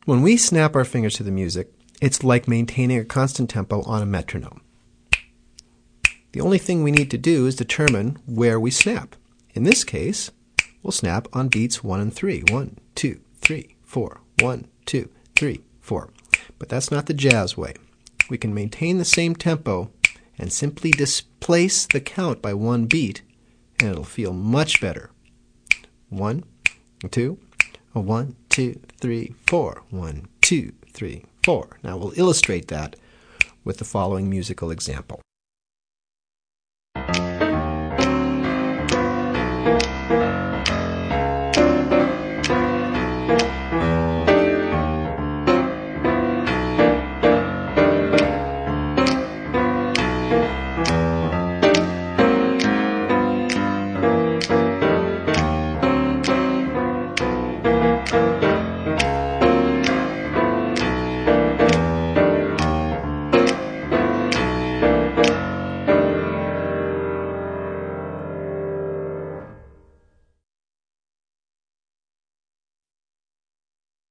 When we snap our fingers to the music, it's like maintaining a constant tempo on a metronome. The only thing we need to do is determine where we snap. In this case, we'll snap on beats 1 and 3. 1, 2, 3, 4. 1, 2, 3, 4. But that's not the jazz way. We can maintain the same tempo and simply displace the count by one beat, and it'll feel much better. 1, 2, 1, 2, 3, 4. 1, 2, 3, 4. Now we'll illustrate that with the following musical example.